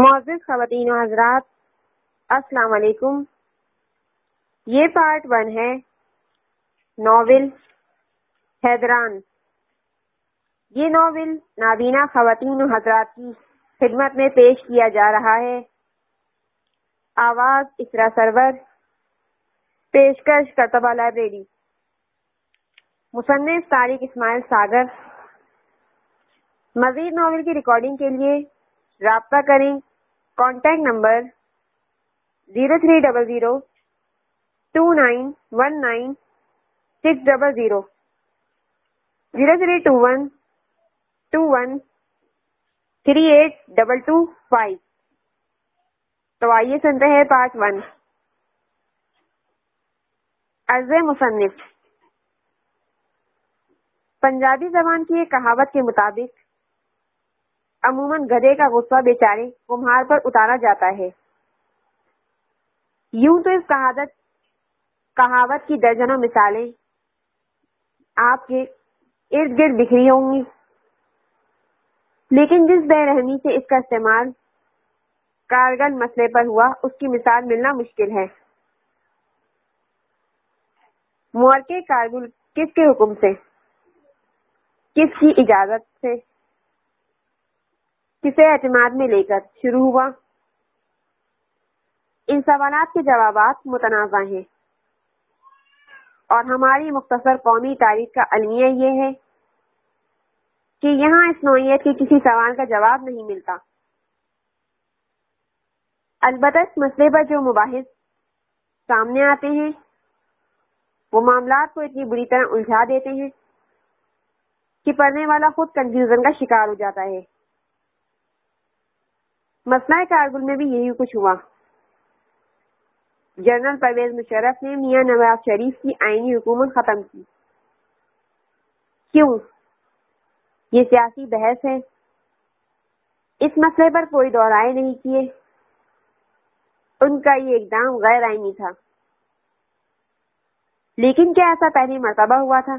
معزز خواتین و حضرات، السلام علیکم۔ یہ پارٹ 1 ہے ناول حیدران۔ یہ ناول نابینا خواتین و حضرات کی خدمت میں پیش کیا جا رہا ہے۔ آواز اسرا سرور، پیشکش کرتبہ لائبریری، مصنف طارق اسماعیل ساگر۔ مزید ناول کی ریکارڈنگ کے لیے رابطہ کریں۔ Contact number 0300291960 032121382225۔ تو آئیے سنتے ہیں پارٹ 1۔ عرض مصنف۔ پنجابی زبان کی ایک کہاوت کے مطابق عموماً گدھے کا غصہ بیچارے کمہار پر اتارا جاتا ہے۔ یوں تو اس کہاوت کی درجنوں مثالیں آپ کے ارد گرد بکھری ہوں گی، لیکن جس بے رحمی سے اس کا استعمال کارگل مسئلے پر ہوا، اس کی مثال ملنا مشکل ہے۔ معرکہ کارگل کس کے حکم سے، کس کی اجازت سے، کسے اعتماد میں لے کر شروع ہوا؟ ان سوالات کے جوابات متنازع ہیں، اور ہماری مختصر قومی تاریخ کا المیہ یہ ہے کہ یہاں اس نوعیت کے کسی سوال کا جواب نہیں ملتا۔ البتہ اس مسئلے پر جو مباحث سامنے آتے ہیں وہ معاملات کو اتنی بری طرح الجھا دیتے ہیں کہ پڑھنے والا خود کنفیوژن کا شکار ہو جاتا ہے۔ مسئلہ کارگل میں بھی یہی کچھ ہوا۔ جنرل پرویز مشرف نے میاں نواز شریف کی آئینی حکومت ختم کی۔ کیوں؟ یہ سیاسی بحث ہے۔ اس مسئلے پر کوئی دو رائے نہیں کیے۔ ان کا یہ اقدام غیر آئینی تھا، لیکن کیا ایسا پہلی مرتبہ ہوا تھا؟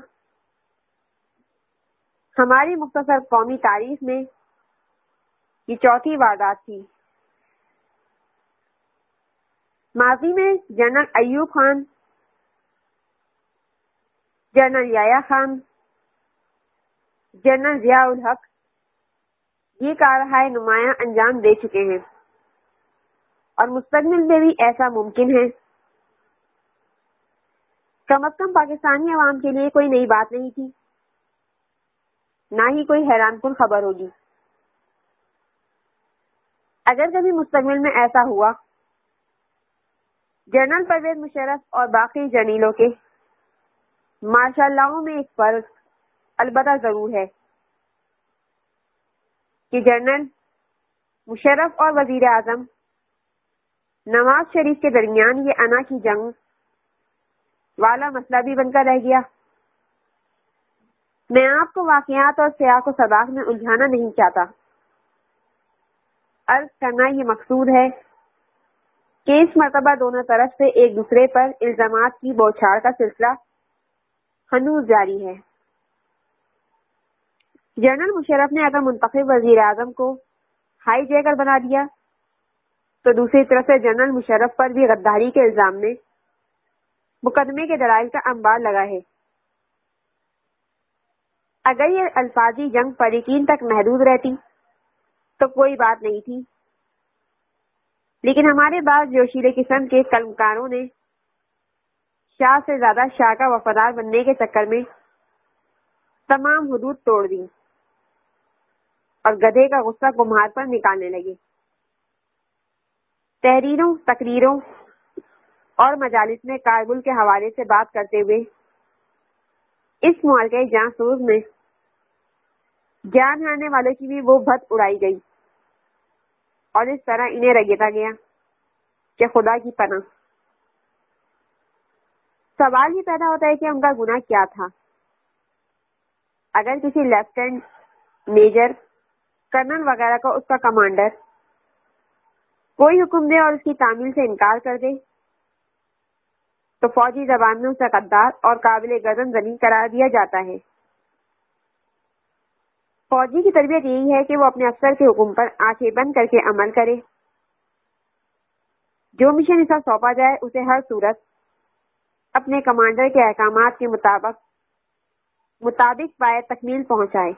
ہماری مختصر قومی تاریخ میں یہ چوتھی واردات تھی۔ ماضی میں general Ayub Khan, general Yahya Khan, general Zia ul Haq یہ کارروائی نمایاں انجام دے چکے ہیں، اور مستقبل میں بھی ایسا ممکن ہے۔ کم از کم پاکستانی عوام کے لیے کوئی نئی بات نہیں تھی، نہ ہی کوئی حیران کن خبر ہوگی۔ اگر کبھی مستقبل میں ایسا ہوا، جنرل پرویز مشرف اور باقی جرنیلوں کے ماشاء اللہ میں ایک فرق البتہ ضرور ہے کہ جنرل مشرف اور وزیر اعظم نواز شریف کے درمیان یہ انا کی جنگ والا مسئلہ بھی بن کر رہ گیا۔ میں آپ کو واقعات اور سیاق و سباق میں الجھانا نہیں چاہتا۔ عرض کرنا یہ مقصود ہے کہ اس مرتبہ دونوں طرف سے ایک دوسرے پر الزامات کی بوچھاڑ کا سلسلہ ہنوز جاری ہے۔ جنرل مشرف نے اگر منتخب وزیر اعظم کو ہائی جیکر بنا دیا، تو دوسری طرف سے جنرل مشرف پر بھی غداری کے الزام میں مقدمے کے دلائل کا انبار لگا ہے۔ اگر یہ الفاظی جنگ فریقین تک محدود رہتی تو کوئی بات نہیں تھی، لیکن ہمارے بعض جوشیلے قسم کے قلمکاروں نے شاہ سے زیادہ شاہ کا وفادار بننے کے چکر میں تمام حدود توڑ دی اور گدھے کا غصہ کمہار پر نکالنے لگے۔ تحریروں، تقریروں اور مجالس میں کارگل کے حوالے سے بات کرتے ہوئے اس معرکہ جاں سوز میں جان ہارنے والوں کی بھی وہ بھت اڑائی گئی، اور اس طرح انہیں رگیتا گیا کہ خدا کی پناہ۔ سوال یہ پیدا ہوتا ہے کہ ان کا گناہ کیا تھا؟ اگر کسی لیفٹیننٹ، میجر، کرنل وغیرہ کو اس کا کمانڈر کوئی حکم دے اور اس کی تعمیل سے انکار کر دے تو فوجی زبان میں اسے غدار اور قابل گردن زنی قرار دیا جاتا ہے۔ فوجی کی تربیت یہی ہے کہ وہ اپنے افسر کے حکم پر آنکھیں بند کر کے عمل کرے. جو مشن اسے سونپا جائے اسے ہر صورت اپنے کمانڈر کے احکامات کے مطابق پائے تکمیل پہنچائے.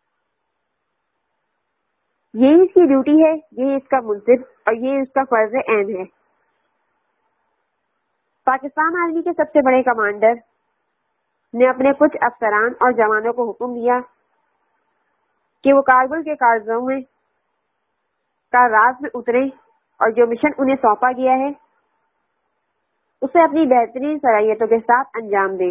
یہی اس کی ڈیوٹی ہے، یہی اس کا منصب اور یہی اس کا فرض عین ہے. پاکستان آرمی کے سب سے بڑے کمانڈر نے اپنے کچھ افسران اور جوانوں کو حکم دیا کہ وہ کارگل کے کارزوں میں کا راز میں اتریں اور جو مشن انہیں سونپا گیا ہے اسے اپنی بہترین صلاحیتوں کے ساتھ انجام دیں.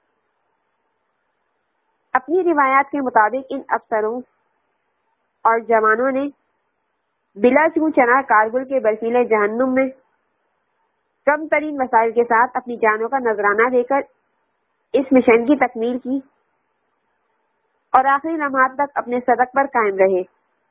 اپنی روایات کے مطابق ان افسروں اور جوانوں نے بلا چوں چنا کارگل کے برفیلے جہنم میں کم ترین وسائل کے ساتھ اپنی جانوں کا نذرانہ دے کر اس مشن کی تکمیل کی اور آخری لمحات تک اپنے صدق پر قائم رہے.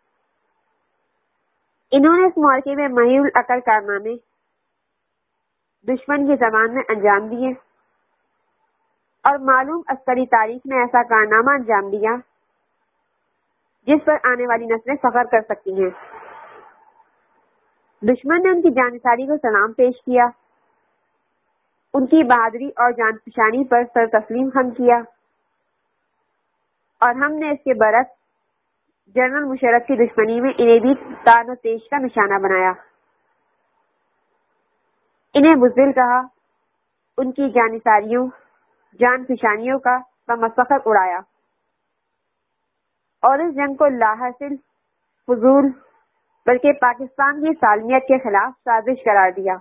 انہوں نے اس معرکے میں محیر العقل کارنامے دشمن کی زبان میں انجام دیے اور معلوم عسکری تاریخ میں ایسا کارنامہ انجام دیا جس پر آنے والی نسلیں فخر کر سکتی ہیں. دشمن نے ان کی جانثاری کو سلام پیش کیا، ان کی بہادری اور جان فشانی پر سر تسلیم خم کیا، اور ہم نے اس کے برعکس جنرل مشرف کی دشمنی میں انہیں بھی تان و تیش کا نشانہ بنایا، انہیں بزدل کہا، ان کی جانثاریوں جان فشانیوں کا بمسخر اڑایا اور اس جنگ کو لا حاصل فضول بلکہ پاکستان کی سالمیت کے خلاف سازش قرار دیا.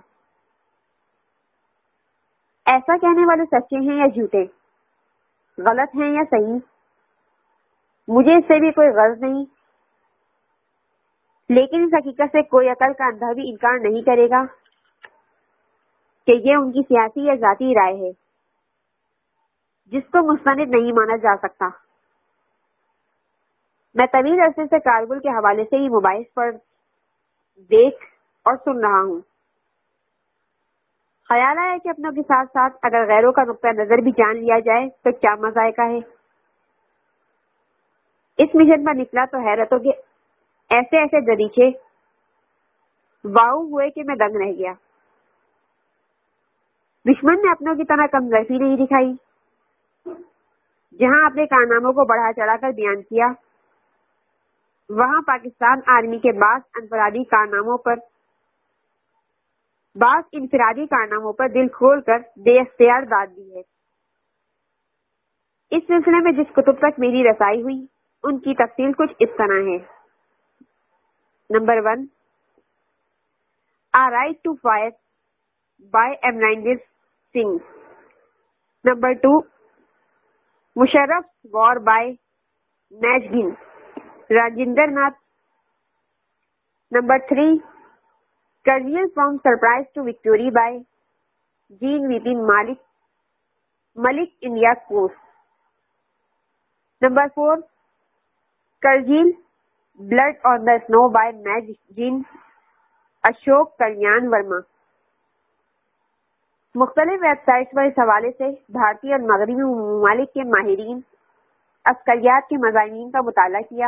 ایسا کہنے والے سچے ہیں یا جھوٹے، غلط ہیں یا صحیح، مجھے اس سے بھی کوئی غرض نہیں، لیکن اس حقیقت سے کوئی عقل کا اندھا بھی انکار نہیں کرے گا کہ یہ ان کی سیاسی یا ذاتی رائے ہے جس کو مستند نہیں مانا جا سکتا. میں طویل عرصے سے کارگل کے حوالے سے ہی مباحث پر دیکھ اور سن رہا ہوں. خیال آیا کہ اپنوں کے ساتھ ساتھ اگر غیروں کا نقطہ نظر بھی جان لیا جائے تو کیا مذائقہ ہے. اس مشن پر نکلا تو حیرتوں کے ایسے ایسے دریچے واؤ ہوئے کہ میں دنگ رہ گیا. دشمن نے اپنوں کی طرح کمزوری نہیں دکھائی. جہاں اپنے کارناموں کو بڑھا چڑھا کر بیان کیا، وہاں پاکستان آرمی کے بعض انفرادی کارناموں پر دل کھول کر بے اختیار داد دی ہے. اس سلسلے میں جس کتب تک میری رسائی ہوئی ان کی تفصیل کچھ اس طرح ہے. Number 1، A Right to Fire by Amrinder Singh. Number 2, Musharraf's War by Majgin Rajinder Nath. Number 3, Kargil from Surprise to Victory by Jean Vipin Malik India Course. Number 4, Kargil Blood on the Snow by Majgin Ashok Kalyan Verma. مختلف web sites پر اس حوالے سے بھارتی اور مغربی ممالک کے ماہرین عسکریات کے مضامین کا مطالعہ کیا.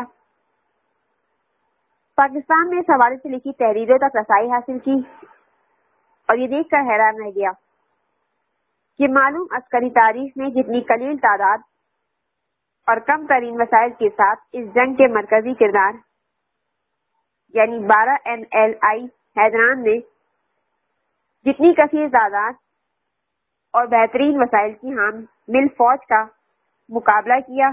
پاکستان میں اس حوالے سے لکھی تحریروں تک رسائی حاصل کی اور یہ دیکھ کر حیران رہ گیا کہ معلوم عسکری تاریخ میں جتنی قلیل تعداد اور کم ترین وسائل کے ساتھ اس جنگ کے مرکزی کردار یعنی 12 NLI حیدران نے جتنی کثیر تعداد اور بہترین وسائل کی حامل فوج کا مقابلہ کیا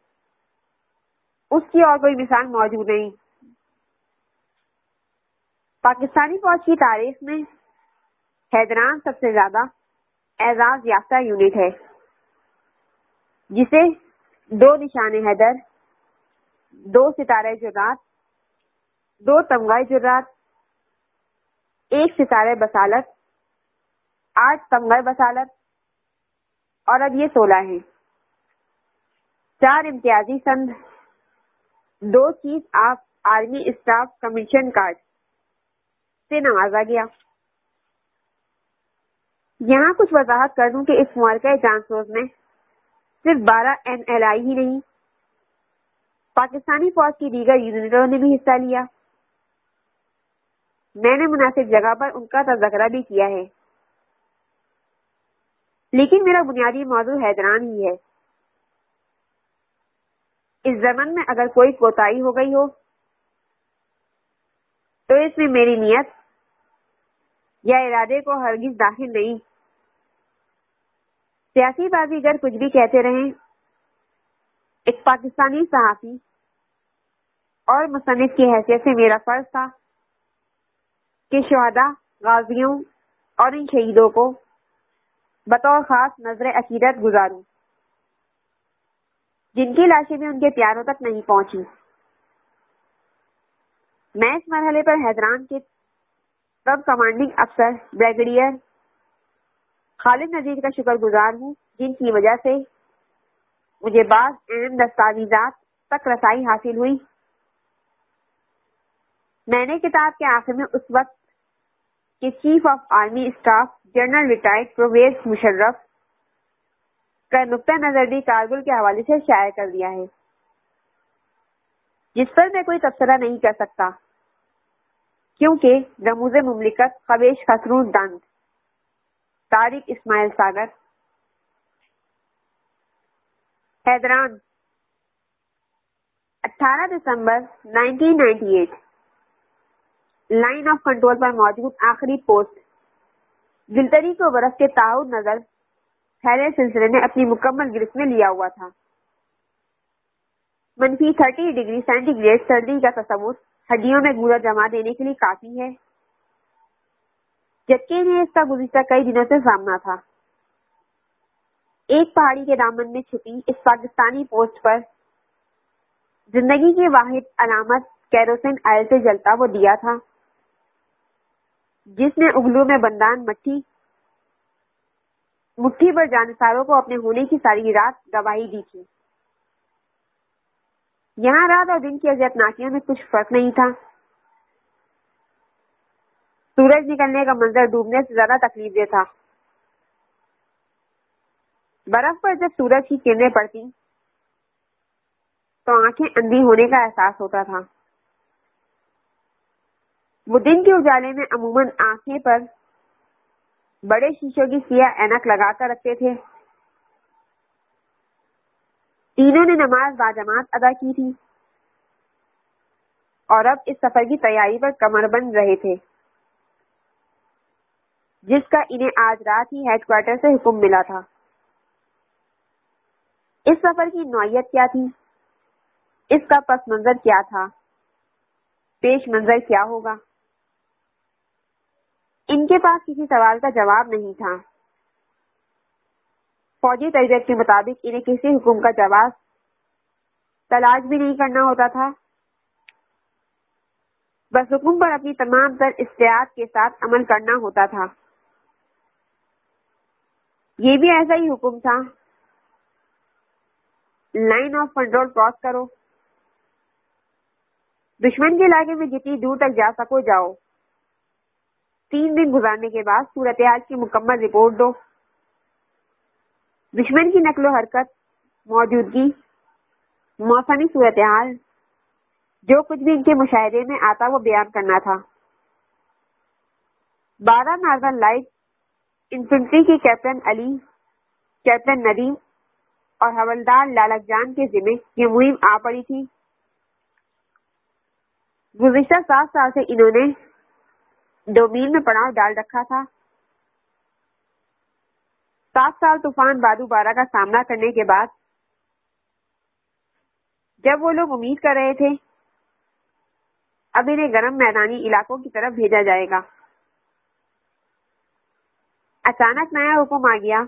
اس کی اور کوئی مثال موجود نہیں. پاکستانی فوج کی تاریخ میں حیدران سب سے زیادہ اعزاز یافتہ یونٹ ہے، جسے 2 نشان حیدر، 2 ستارہ جرات، 2 تمغہ جرات، 1 ستارہ بسالت، 8 تمغہ بسالت اور اب یہ 16 ہیں. 4 امتیازی سند، 2 chief of army staff commission card سے نوازا گیا. یہاں کچھ وضاحت کر دوں کہ اس معرکہ جان سوز میں صرف 12 NLI ہی نہیں پاکستانی فوج کی دیگر یونٹوں نے بھی حصہ لیا. میں نے مناسب جگہ پر ان کا تذکرہ بھی کیا ہے، لیکن میرا بنیادی موضوع حیدران ہی ہے. اس ضمن میں اگر کوئی کوتاہی ہو گئی ہو تو اس میں میری نیت یا ارادے کو ہرگز داخل نہیں. سیاسی بازیگر کچھ بھی کہتے رہیں، ایک پاکستانی صحافی اور مصنف کی حیثیت سے میرا فرض تھا کہ شہداء، غازیوں اور ان شہیدوں کو بطور خاص نظر عقیدت گزاروں جن کی لاشیں بھی ان کے پیاروں تک نہیں پہنچی. میں اس مرحلے پر حیدران کے تب کمانڈنگ افسر بریگیڈیئر خالد نذیر کا شکر گزار ہوں، جن کی وجہ سے مجھے بعض اہم دستاویزات تک رسائی حاصل ہوئی. میں نے کتاب کے آخر میں اس وقت کے chief of army staff general retired Pervez Musharraf کا نقطہ نظر بھی کارگل کے حوالے سے شائع کر دیا ہے، جس پر میں کوئی تبصرہ نہیں کر سکتا کیونکہ رموز مملکت خویش خسرو دند طارق اسماعیل ساگر. حیدران 18 دسمبر 1998. لائن آف کنٹرول پر موجود آخری پوسٹ گلتری کو برف کے تعاون نظر پھیلے سلسلے نے اپنی مکمل گرفت میں لیا ہوا تھا. -30 ڈگری سینٹی گریڈ سردی کا تصور ہڈیوں میں گودا جما دینے کے لیے کافی ہے، جبکہ انہیں اس کا گزشتہ کئی دنوں سے سامنا تھا. ایک پہاڑی کے دامن میں چھپی اس پاکستانی پوسٹ پر زندگی کی واحد علامت کیروسین آئل سے جلتا وہ دیا تھا جس نے اگلو میں بندان مٹھی پر جانساروں کو اپنے ہونے کی ساری رات گواہی دی تھی. یہاں رات اور دن کی اذیت ناکیوں میں کچھ فرق نہیں تھا. سورج نکلنے کا منظر ڈوبنے سے زیادہ تکلیف دہ تھا. برف پر جب سورج کی کرنیں پڑتی تو آنکھیں اندھی ہونے کا احساس ہوتا تھا. وہ دن کے اجالے میں عموماً آنکھیں پر بڑے شیشوں کی سیاہ اینک لگا کر رکھتے تھے. تینوں نے نماز باجماعت ادا کی تھی اور اب اس سفر کی تیاری پر کمر بند رہے تھے جس کا انہیں آج رات ہی ہیڈ کوارٹر سے حکم ملا تھا. اس سفر کی نوعیت کیا تھی، اس کا پس منظر کیا تھا، پیش منظر کیا ہوگا، ان کے پاس کسی سوال کا جواب نہیں تھا. فوجی تربیت کے مطابق انہیں کسی حکم کا جواز تلاش بھی نہیں کرنا ہوتا تھا، بس حکم پر اپنی تمام تر استعداد کے ساتھ عمل کرنا ہوتا تھا. یہ بھی ایسا ہی حکم تھا، لائن آف کنٹرول کراس کرو، دشمن کے علاقے میں جتنی دور تک جا سکو جاؤ، 3 دن گزارنے کے بعد صورتحال کی مکمل رپورٹ دو. دشمن کی نقل و حرکت، موجودگی، موسمی صورتحال، جو کچھ بھی ان کے مشاہدے میں آتا وہ بیان کرنا تھا. 12 نارول لائٹ انفنٹری کے کیپٹن علی، کیپٹن ندیم اور حوالدار لالک جان کے ذمہ یہ مہم آ پڑی تھی. گزشتہ 7 سال سے انہوں نے 2 میل میں پڑاؤ ڈال رکھا تھا. 7 سال طوفان بادو بارہ کا سامنا کرنے کے بعد جب وہ لوگ امید کر رہے تھے اب انہیں گرم میدانی علاقوں کی طرف بھیجا جائے گا، اچانک نیا حکم آ گیا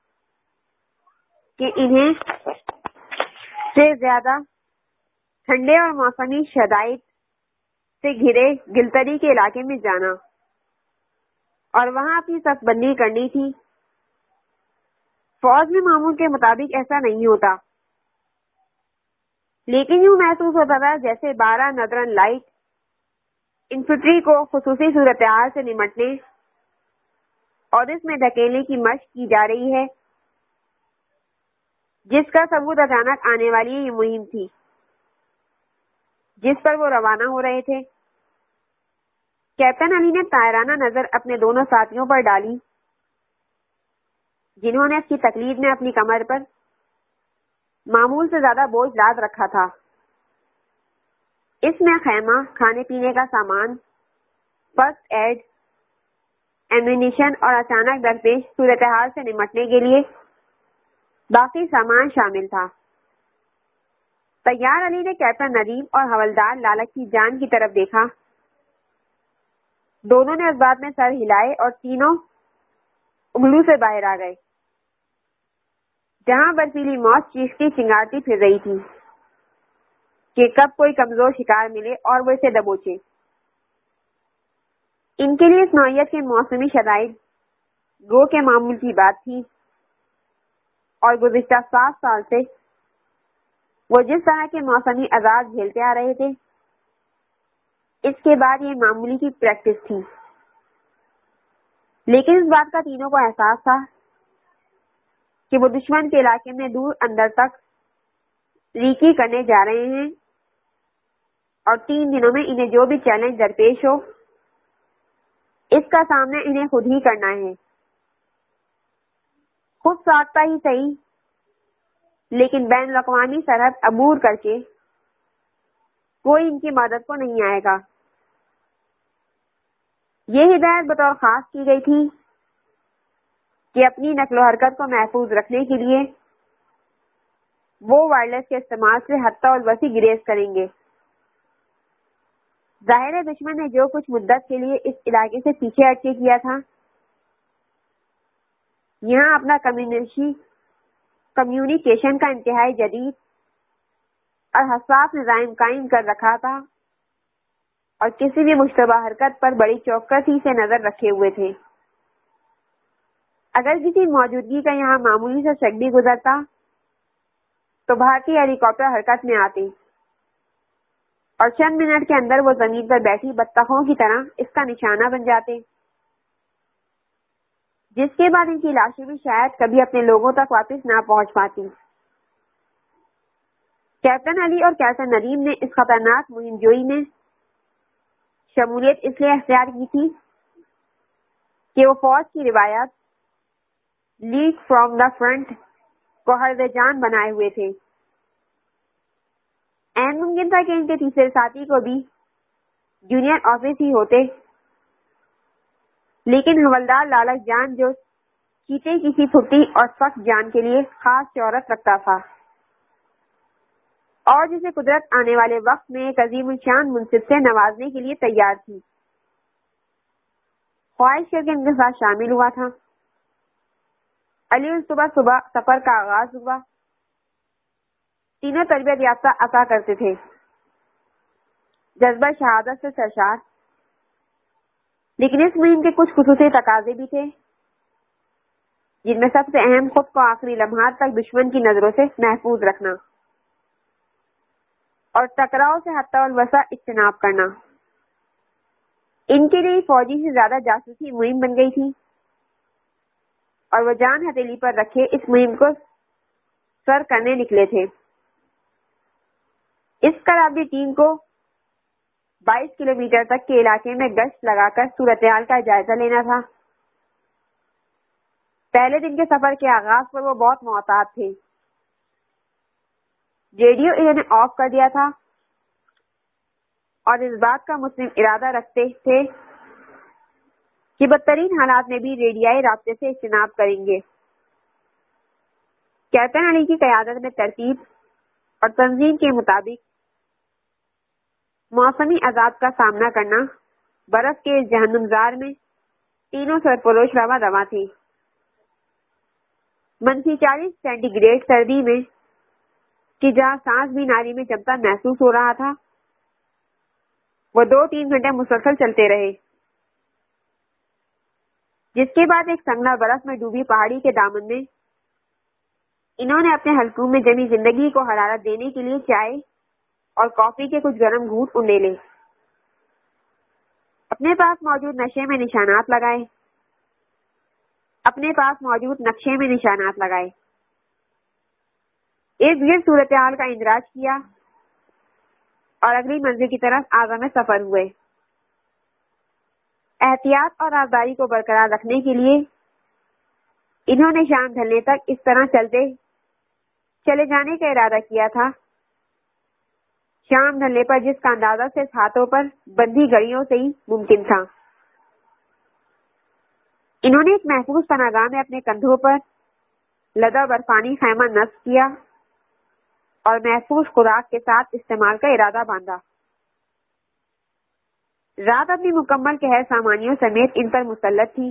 کہ انہیں سے زیادہ ٹھنڈے اور موسمی شرائط سے گھرے گلتری کے علاقے میں جانا اور وہاں اپنی صف بندی کرنی تھی. فوج میں معمول کے مطابق ایسا نہیں ہوتا، لیکن یوں محسوس ہوتا تھا جیسے 12 نادرن لائٹ انفنٹری کو خصوصی صورتحال سے نمٹنے اور اس میں دھکیلنے کی مشق کی جا رہی ہے جس کا ثبوت اچانک آنے والی یہ مہم تھی. جس پر وہ روانہ ہو رہے تھے۔ کیپٹن علی نے طائرانہ نظر اپنے دونوں ساتھیوں پر ڈالی، جنہوں نے اس کی تقلید میں اپنی کمر پر معمول سے زیادہ بوجھ لاد رکھا تھا۔ اس میں خیمہ، کھانے پینے کا سامان، فرسٹ ایڈ، ایمونیشن اور اچانک درپیش صورتحال سے نمٹنے کے لیے باقی سامان شامل تھا۔ طیار علی نے کیپٹن ندیم اور حوالدار لالک کی جان کی طرف دیکھا۔ دونوں نے اس بات میں سر ہلائے اور تینوں اگلو سے باہر آ گئے، جہاں برفیلی موت چیختی چنگارتی پھر رہی تھی کہ کب کوئی کمزور شکار ملے اور وہ اسے دبوچے۔ ان کے لیے اس نوعیت کے موسمی شرائط گو کے معمول کی بات تھی، اور گزشتہ 7 سال سے وہ جس طرح کے موسمی عذاب جھیلتے آ رہے تھے، اس کے بعد یہ معمولی کی پریکٹس تھی۔ لیکن اس بات کا تینوں کو احساس تھا کہ وہ دشمن کے علاقے میں دور اندر تک ریکی کرنے جا رہے ہیں، اور 3 دنوں میں انہیں جو بھی چیلنج درپیش ہو، اس کا سامنا انہیں خود ہی کرنا ہے۔ خود ساختہ ہی صحیح، لیکن بین الاقوامی سرحد عبور کر کے کوئی ان کی مدد کو نہیں آئے گا۔ یہ ہدایت بطور خاص کی گئی تھی کہ اپنی نقل و حرکت کو محفوظ رکھنے کے لیے وہ وائرلیس کے استعمال سے حتی الوسیع گریز کریں گے۔ ظاہر دشمن نے جو کچھ مدت کے لیے اس علاقے سے پیچھے ہٹ کے کیا تھا، یہاں اپنا کمیونیکیشن کا انتہائی جدید اور حساس نظام قائم کر رکھا تھا، اور کسی بھی مشتبہ حرکت پر بڑی چوکسی سے نظر رکھے ہوئے تھے۔ اگر کسی موجودگی کا یہاں معمولی سا شک بھی گزرتا تو بھارتی ہیلی کاپٹر حرکت میں آتے، اور چند منٹ کے اندر وہ زمین پر بیٹھی بطخوں کی طرح اس کا نشانہ بن جاتے، جس کے بعد ان کی لاشیں بھی شاید کبھی اپنے لوگوں تک واپس نہ پہنچ پاتی۔ کیپٹن علی اور کیپٹن ندیم نے اس خطرناک مہم جوئی میں شمولیت اس لیے اختیار کی تھی کہ وہ فوج کی روایات لیڈ فرام دا فرنٹ کو حرز جان بنائے ہوئے تھے۔ این ممکن تھا کہ ان کے تیسرے ساتھی کو بھی جونیئر آفس ہی ہوتے، لیکن حوالدار لالک جان جو چیتے کی سی پھٹی اور سخت جان کے لیے خاص شہرت رکھتا تھا، اور جسے قدرت آنے والے وقت میں ایک عظیم الشان منصب سے نوازنے کے لیے تیار تھی، خواہش کر کے ان کے ساتھ شامل ہوا تھا۔ علی صبح سفر کا آغاز ہوا۔ تینوں تربیت یافتہ عطا کرتے تھے، جذبہ شہادت سے سرشار، لیکن اس مہم کے کچھ خصوصی تقاضے بھی تھے، جن میں سب سے اہم خود کو آخری لمحات تک دشمن کی نظروں سے محفوظ رکھنا اور ٹکراؤ سے حتی الوسع اجتناب کرنا۔ ان کے لیے فوجی سے زیادہ جاسوسی مہم بن گئی تھی، اور وہ جان ہتھیلی پر رکھے اس مہم کو سر کرنے نکلے تھے۔ اس کرابی ٹیم کو 22 کلومیٹر تک کے علاقے میں گشت لگا کر صورتحال کا جائزہ لینا تھا۔ پہلے دن کے سفر کے آغاز پر وہ بہت محتاط تھے۔ ریڈیو انہوں نے آف کر دیا تھا، اور اس بات کا مسلم ارادہ رکھتے تھے کہ بدترین حالات میں بھی ریڈیائی رابطے سے اجتناب کریں گے۔ کیپٹن علی کی قیادت میں ترتیب اور تنظیم کے مطابق موسمی عذاب کا سامنا کرنا برف کے اس جہنم زار میں تینوں سرپروش رواں تھی۔ -40 سینٹی گریڈ سردی میں کہ جہاں سانس بھی ناری میں جمتا محسوس ہو رہا تھا، وہ 2-3 گھنٹے مسلسل چلتے رہے، جس کے بعد ایک سنگلا برف میں ڈوبی پہاڑی کے دامن میں انہوں نے اپنے حلقوں میں جمی زندگی کو حرارت دینے کے لیے چائے اور کافی کے کچھ گرم گھونٹ انڈیلے، اپنے پاس موجود نقشے میں نشانات لگائے، ارد گرد صورتحال کا اندراج کیا اور اگلی منزل کی طرف آزم سفر ہوئے۔ احتیاط اور آبداری کو برقرار رکھنے کے لیے انہوں نے شام ڈھلنے تک اس طرح چلے جانے کا ارادہ کیا تھا۔ شام ڈھلنے پر جس کا اندازہ صرف ہاتھوں پر بندھی گڑیوں سے ہی ممکن تھا۔ انہوں نے ایک محفوظ پناہگاہ میں اپنے کندھوں پر لدا برفانی خیمہ نصب کیا اور محفوظ خوراک کے ساتھ استعمال کا ارادہ باندھا۔ رات اپنی مکمل قہر سامانیوں سمیت ان پر مسلط تھی۔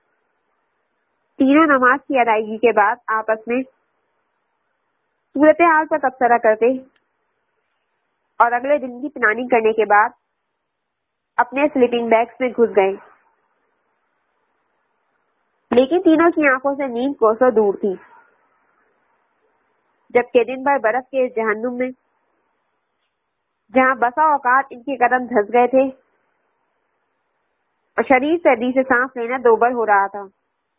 تینوں نماز کی ادائیگی کے بعد آپس میں صورتحال پر تبصرہ کرتے اور اگلے دن کی پلاننگ کرنے کے بعد اپنے سلیپنگ بیگز میں گھس گئے، لیکن تینوں کی آنکھوں سے نیند کوسوں دور تھی، جبکہ دن بھر برف کے اس جہنم میں جہاں بسا اوقات ان کے قدم دھس گئے تھے اور شدید سردی سے سانس لینا دوبر ہو رہا تھا۔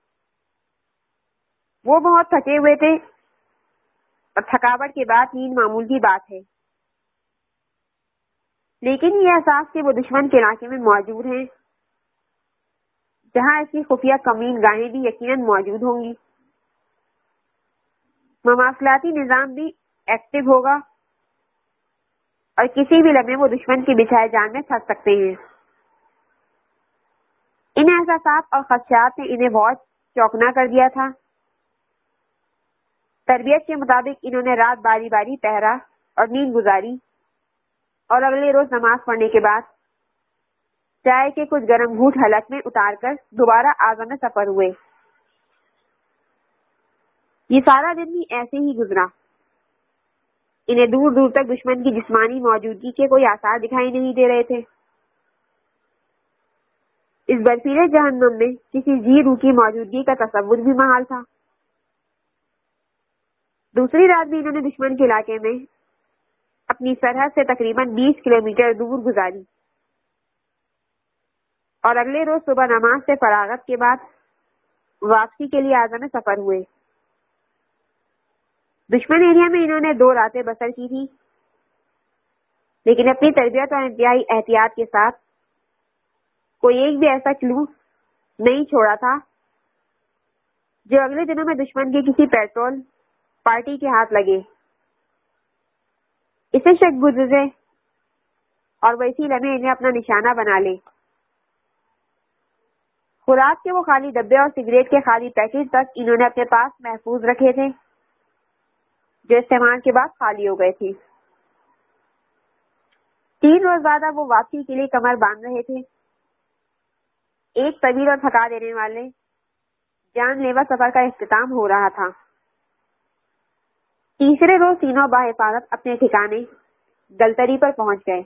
وہ بہت تھکے ہوئے تھے اور تھکاوٹ کے بعد نیند معمول کی بات ہے، لیکن یہ احساس کہ وہ دشمن کے علاقے میں موجود ہیں جہاں اس کی خفیہ کمین گاہیں بھی یقیناً موجود ہوں گی، مواصلاتی نظام بھی ایکٹیو ہوگا اور کسی بھی لمحے وہ دشمن کے بچھائے جال میں پھنس سکتے ہیں۔ ان احساسات اور خدشات نے انہیں بہت چوکنا کر دیا تھا۔ تربیت کے مطابق انہوں نے رات باری باری پہرا اور نیند گزاری اور اگلے روز نماز پڑھنے کے بعد چائے کے کچھ گرم گھونٹ حلق میں اتار کر دوبارہ آزم سفر ہوئے۔ یہ سارا دن بھی ایسے ہی گزرا۔ انہیں دور دور تک دشمن کی جسمانی موجودگی کے کوئی آثار دکھائی نہیں دے رہے تھے۔ اس برفیلے جہنم میں کسی جی روح کی موجودگی کا تصور بھی محال تھا۔ دوسری رات بھی انہوں نے دشمن کے علاقے میں اپنی سرحد سے تقریباً 20 کلومیٹر دور گزاری اور اگلے روز صبح نماز سے فراغت کے بعد واپسی کے لیے آزم سفر ہوئے۔ دشمن ایریا میں انہوں نے 2 راتیں بسر کی تھی، لیکن اپنی تربیت اور انتہائی احتیاط کے ساتھ کوئی ایک بھی ایسا کلو نہیں چھوڑا تھا جو اگلے دنوں میں دشمن کے کسی پیٹرول پارٹی کے ہاتھ لگے، اسے شک گزرے اور وہ اسی لمحے انہیں اپنا نشانہ بنا لے۔ خوراک کے وہ خالی ڈبے اور سگریٹ کے خالی پیکٹ تک انہوں نے اپنے پاس محفوظ رکھے تھے جو استعمال کے بعد خالی ہو گئے تھے۔ 3 روز بعد وہ واپسی کے لیے کمر باندھ رہے تھے۔ ایک طویل اور تھکا دینے والے جان لیوا سفر کا اختتام ہو رہا تھا۔ تیسرے روز تینوں باحفاظت اپنے ٹھکانے گلتری پر پہنچ گئے۔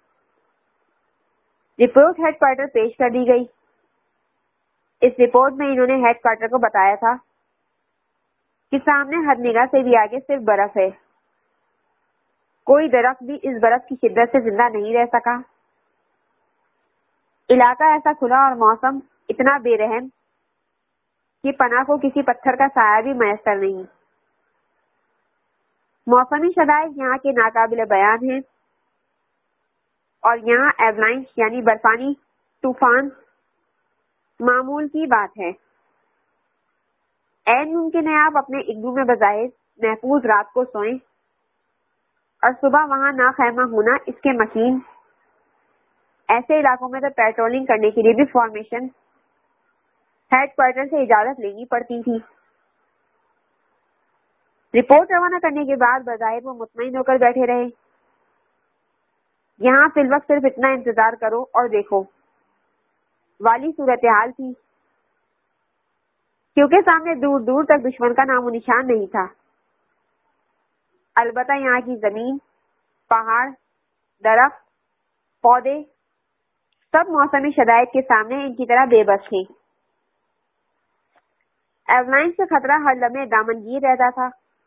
رپورٹ ہیڈ کوارٹر پیش کر دی گئی۔ اس رپورٹ میں انہوں نے ہیڈ کوارٹر کو بتایا تھا کہ سامنے ہر نگاہ سے بھی آگے صرف برف ہے، کوئی درخت بھی اس برف کی شدت سے زندہ نہیں رہ سکا۔ علاقہ ایسا کھلا اور موسم اتنا بے رحم کہ پناہ کو کسی پتھر کا سایہ بھی میسر نہیں۔ موسمی شرائط یہاں کے ناقابل بیان ہیں اور یہاں ایولانش یعنی برفانی طوفان معمول کی بات ہے۔ عین ممکن ہے آپ اپنے اگلو میں بظاہر محفوظ رات کو سوئیں اور صبح وہاں نہ خیمہ ہونا اس کے مکین۔ ایسے علاقوں میں تو پیٹرولنگ کرنے کے لیے بھی فارمیشن ہیڈ کوارٹر سے اجازت لینی پڑتی تھی۔ رپورٹ روانہ کرنے کے بعد بظاہر وہ مطمئن ہو کر بیٹھے رہے۔ یہاں فی الوقت صرف اتنا انتظار کرو اور دیکھو والی صورتحال تھی، کیونکہ سامنے دور دور تک دشمن کا نام و نشان نہیں تھا۔ البتہ یہاں کی زمین، پہاڑ، درخت، پودے سب موسمی شرائط کے سامنے ان کی طرح بے بس تھے۔ ایولانش سے خطرہ ہر لمحے دامنگیر رہتا تھا۔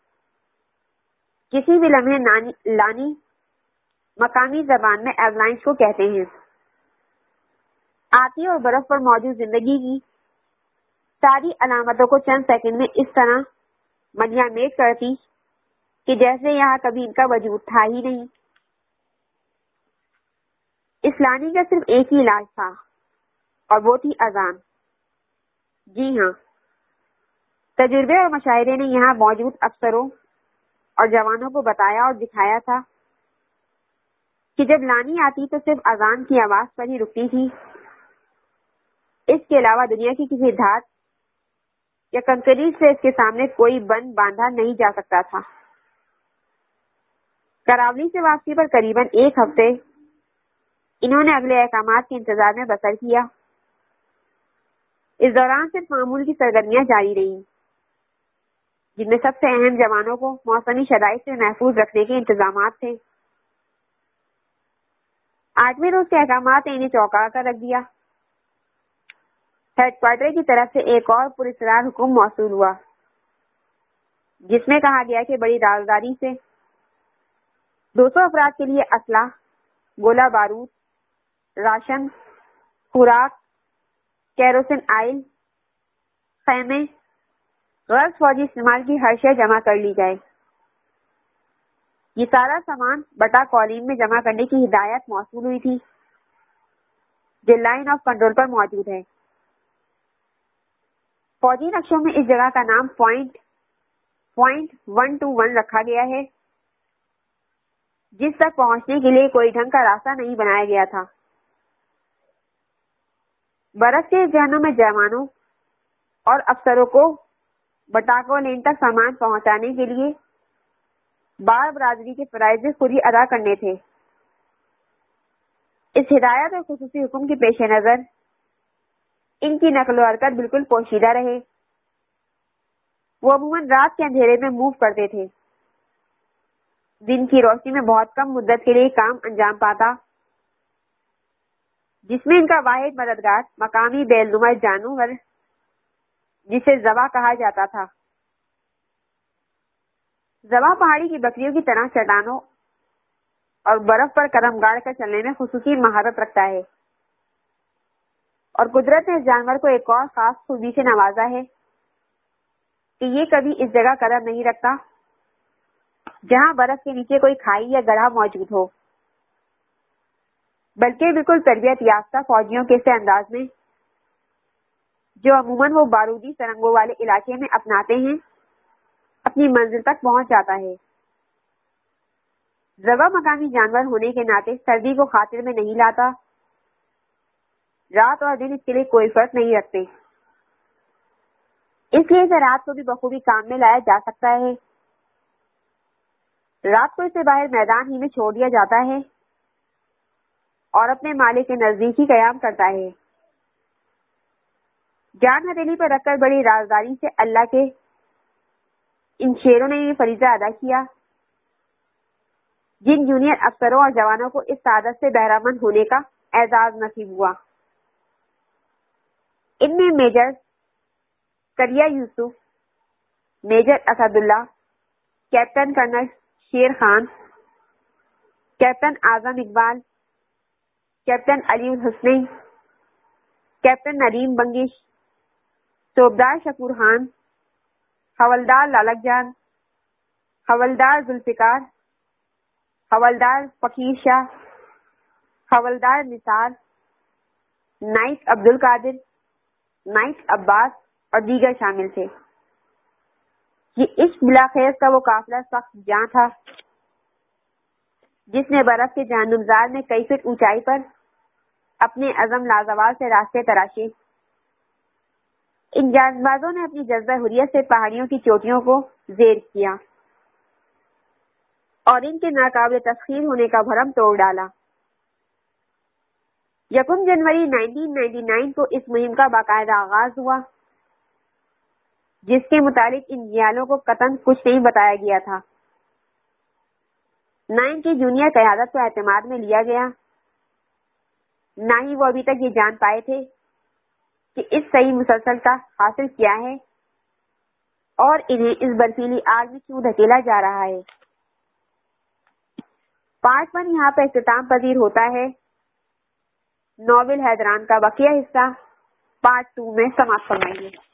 کسی بھی لمحے لانی مقامی زبان میں ایولانش کو کہتے ہیں۔ آتی اور برف پر موجود زندگی کی ساری علامتوں کو چند سیکنڈ میں اس طرح منیا میٹ کرتی کہ جیسے یہاں کبھی ان کا وجود تھا ہی نہیں۔ اس لانی کا صرف ایک ہی علاج تھا اور وہ تھی اذان۔ جی ہاں، تجربے اور مشاہدے نے یہاں موجود افسروں اور جوانوں کو بتایا اور دکھایا تھا کہ جب لانی آتی تو صرف اذان کی آواز پر ہی رکتی تھی، اس کے علاوہ دنیا کی کسی دھات یا کنکریٹ سے اس کے سامنے کوئی بند باندھا نہیں جا سکتا تھا۔ کراولی سے واپسی پر قریباً ایک ہفتے انہوں نے اگلے احکامات کے انتظار میں بسر کیا۔ اس دوران صرف معمول کی سرگرمیاں جاری رہیں، جن میں سب سے اہم جوانوں کو موسمی شرائط سے محفوظ رکھنے کے انتظامات تھے۔ 8ویں روز کے احکامات نے انہیں چونکا کر رکھ دیا۔ ہیڈ کوارٹر کی طرف سے ایک اور پراسرار حکم موصول ہوا، جس میں کہا گیا کہ بڑی رازداری سے 200 افراد کے لیے اسلحہ، گولہ بارود، راشن، خوراک، کیروسین آئل، خیمے، غیر فوجی استعمال کی ہر شے جمع کر لی جائے۔ یہ سارا سامان بٹا کالین میں جمع کرنے کی ہدایت موصول ہوئی تھی، جو لائن آف کنٹرول پر موجود ہے۔ فوجی نقشوں میں اس جگہ کا نام پوائنٹ 121 رکھا گیا ہے، جس تک پہنچنے کے لیے کوئی ڈھنگ کا راستہ نہیں بنایا گیا تھا۔ برف کے ذہنوں میں جوانوں اور افسروں کو بٹاکو لین تک سامان پہنچانے کے لیے بار برادری کے فرائض خود ہی ادا کرنے تھے۔ اس ہدایت اور خصوصی حکم کے پیش نظر ان کی نقل و حرکت بالکل پوشیدہ رہے۔ وہ عموماً رات کے اندھیرے میں موو کرتے تھے، دن کی روشنی میں بہت کم مدت کے لیے کام انجام پاتا، جس میں ان کا واحد مددگار مقامی بیل نما جانور جسے ذبح کہا جاتا تھا۔ ذبح پہاڑی کی بکریوں کی طرح چٹانوں اور برف پر قدم گاڑ کر چلنے میں خصوصی مہارت رکھتا ہے، اور قدرت نے اس جانور کو ایک اور خاص خوبی سے نوازا ہے کہ یہ کبھی اس جگہ قدم نہیں رکھتا جہاں برف کے نیچے کوئی کھائی یا گڑھا موجود ہو، بلکہ بالکل تربیت یافتہ فوجیوں کے سے انداز میں، جو عموماً وہ بارودی سرنگوں والے علاقے میں اپناتے ہیں، اپنی منزل تک پہنچ جاتا ہے۔ ذبح مقامی جانور ہونے کے ناطے سردی کو خاطر میں نہیں لاتا، رات اور دن اس کے لیے کوئی فرق نہیں رکھتے، اس لیے اسے رات کو بھی بخوبی کام میں لایا جا سکتا ہے۔ رات کو اسے باہر میدان ہی میں چھوڑ دیا جاتا ہے اور اپنے مالک کے نزدیک ہی قیام کرتا ہے۔ جان ہتھیلی پر رکھ کر بڑی رازداری سے اللہ کے ان شیروں نے یہ فریضہ ادا کیا، جن جونیئر افسروں اور جوانوں کو اس سعادت سے بہرہ مند ہونے کا اعزاز نصیب ہوا۔ ان میں میجر کریا Yusuf, major Asad Ullah, captain colonel Sher Khan, captain Azam Iqbal, captain Ali Alhasni, captain Nadeem Bangash, صوبدار شکور خان، حوالدار لالک جان، حوالدار ذوالفقار، حوالدار فقیر شاہ، حوالدار نثار، نائک عبد القادر، نائک عباس اور دیگر شامل تھے۔ یہ عشق بلاخیز کا وہ قافلہ سخت جاں تھا جس نے برف کے جہنمزار میں کئی فٹ اونچائی پر اپنے عزم لازوال سے راستے تراشے۔ ان جانبازوں نے اپنی جذبہ حریت سے پہاڑیوں کی چوٹیوں کو زیر کیا اور ان کے ناقابل تسخیر ہونے کا بھرم توڑ ڈالا۔ 1 جنوری 1999 کو اس مہم کا باقاعدہ آغاز ہوا، جس کے متعلق ان جیالوں کو قطعاً کچھ نہیں بتایا گیا تھا، نہ ان کی جونیئر قیادت کو اعتماد میں لیا گیا، نہ ہی وہ ابھی تک یہ جان پائے تھے کہ اس صحیح مسلسل کا حاصل کیا ہے اور انہیں اس برفیلی آگ میں کیوں دھکیلا جا رہا ہے۔ پارٹ 1 یہاں پر اختتام پذیر ہوتا ہے۔ ناول حیدران کا بقیہ حصہ پارٹ 2 میں سماعت فرمائیے۔